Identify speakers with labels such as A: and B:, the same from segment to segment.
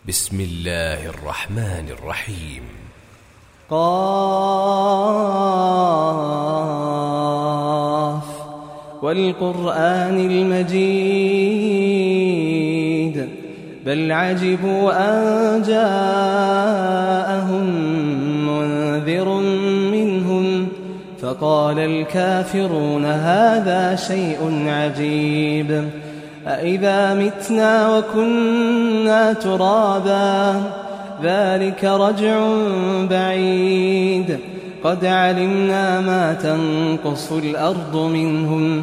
A: بسم الله الرحمن الرحيم.
B: قاف والقرآن المجيد بل عجبوا أن جاءهم منذر منهم فقال الكافرون هذا شيء عجيب أإذا متنا وكنا ترابا ذلك رجع بعيد قد علمنا ما تنقص الأرض منهم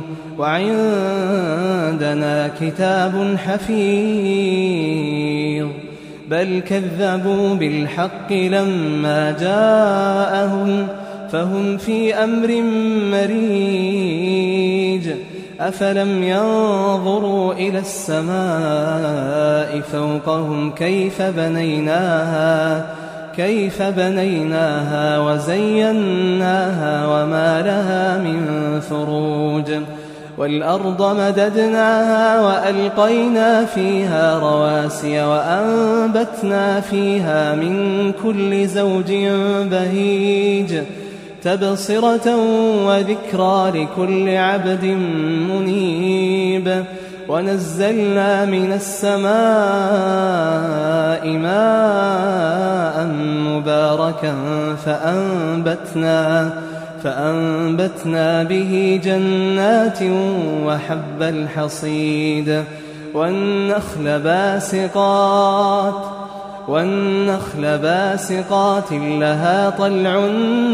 B: وعندنا كتاب حفيظ بل كذبوا بالحق لما جاءهم فهم في أمر مريج أفلم ينظروا إلى السماء فوقهم كيف بنيناها وزيناها وما لها من فروج والأرض مددناها وألقينا فيها رواسي وأنبتنا فيها من كل زوج بهيج تبصرة وذكرى لكل عبد منيب ونزلنا من السماء ماء مباركا فأنبتنا به جنات وحب الحصيد والنخل باسقات لها طلع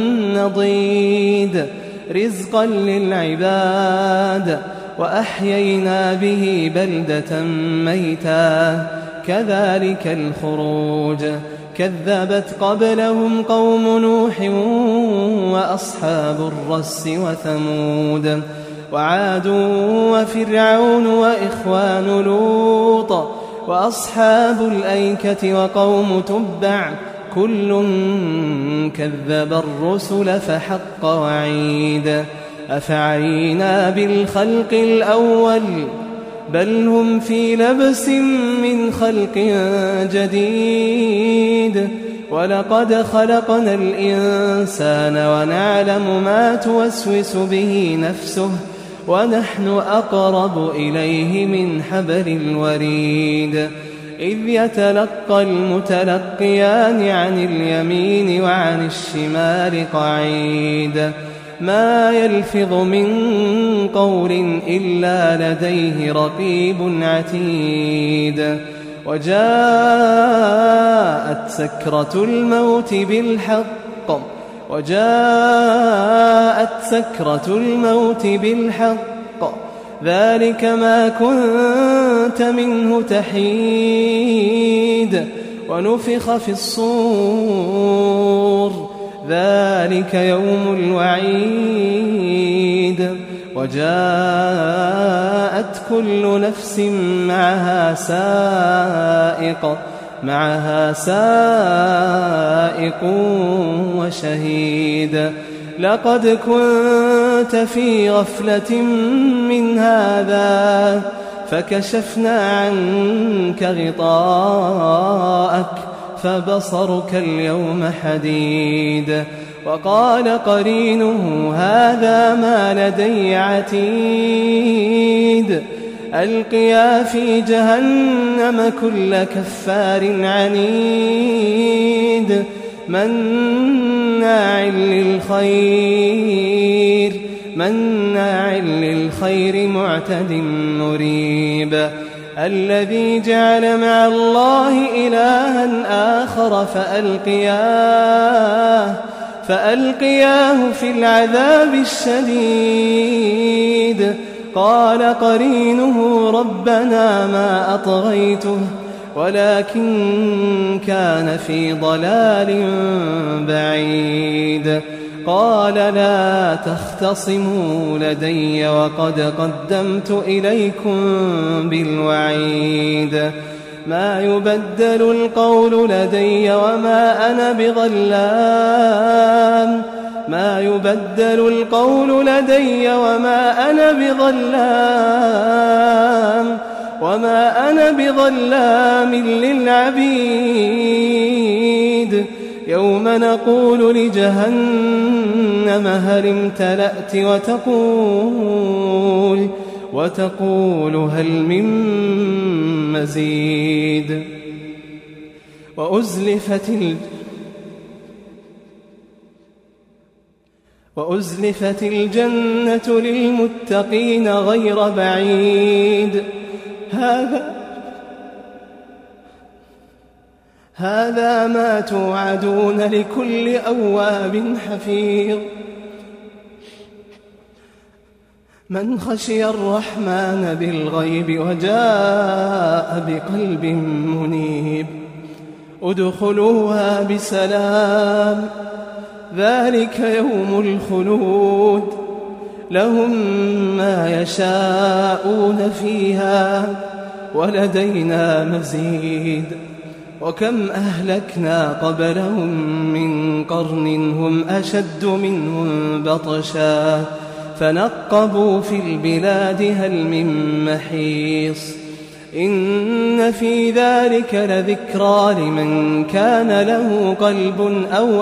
B: نضيد رزقا للعباد وأحيينا به بلدة ميتا كذلك الخروج كذبت قبلهم قوم نوح وأصحاب الرس وثمود وعاد وفرعون وإخوان لوط وأصحاب الأيكة وقوم تبع كل كذب الرسل فحق وعيد أفعينا بالخلق الأول بل هم في لبس من خلق جديد ولقد خلقنا الإنسان ونعلم ما توسوس به نفسه ونحن أقرب إليه من حبل الوريد إذ يتلقى المتلقيان عن اليمين وعن الشمال قعيد ما يلفظ من قول إلا لديه رقيب عتيد وجاءت سكرة الموت بالحق ذلك ما كنت منه تحيد ونفخ في الصور ذلك يوم الوعيد وجاءت كل نفس معها سائق وشهيد لقد كنت في غفلة من هذا فكشفنا عنك غطاءك فبصرك اليوم حديد وقال قرينه هذا ما لدي عتيد ألقيا في جهنم كل كفار عنيد مناع للخير معتد مريب الذي جعل مع الله إلها آخر فألقياه في العذاب الشديد قال قرينه ربنا ما أطغيته ولكن كان في ضلال بعيد قال لا تختصموا لدي وقد قدمت إليكم بالوعيد ما يبدل القول لدي وما أنا بظلام وما أنا بظلام للعبيد يوم نقول لجهنم هل امتلأت وتقول هل من مزيد وأزلفت الجنة للمتقين غير بعيد هذا ما توعدون لكل أواب حفيظ من خشي الرحمن بالغيب وجاء بقلب منيب ادخلوها بسلام ذلك يوم الخلود لهم ما يشاءون فيها ولدينا مزيد وكم أهلكنا قبلهم من قرن هم أشد منهم بطشا فنقبوا في البلاد هل من محيص إن في ذلك لذكرى لمن كان له قلب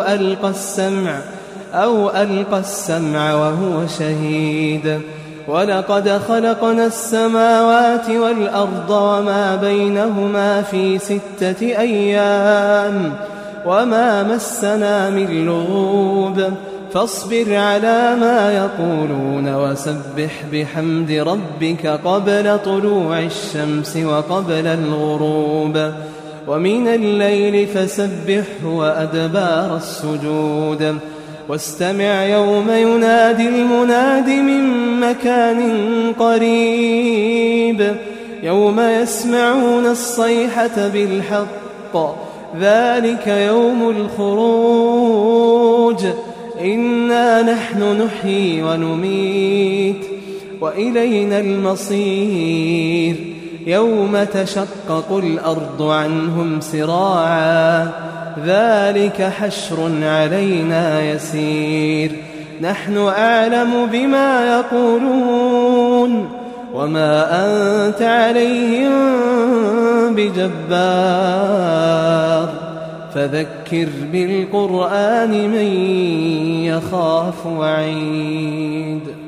B: أو ألقى السمع وهو شهيد ولقد خلقنا السماوات والأرض وما بينهما في 6 أيام وما مسنا من لغوب فاصبر على ما يقولون وسبح بحمد ربك قبل طلوع الشمس وقبل الغروب ومن الليل فسبحه وأدبار السجود واستمع يوم ينادي المناد من مكان قريب يوم يسمعون الصيحة بالحق ذلك يوم الخروج إنا نحن نحيي ونميت وإلينا المصير يوم تشقق الأرض عنهم سراعا ذلك حشر علينا يسير نحن أعلم بما يقولون وما أنت عليهم بجبار فذكر بالقرآن من يخاف وعيد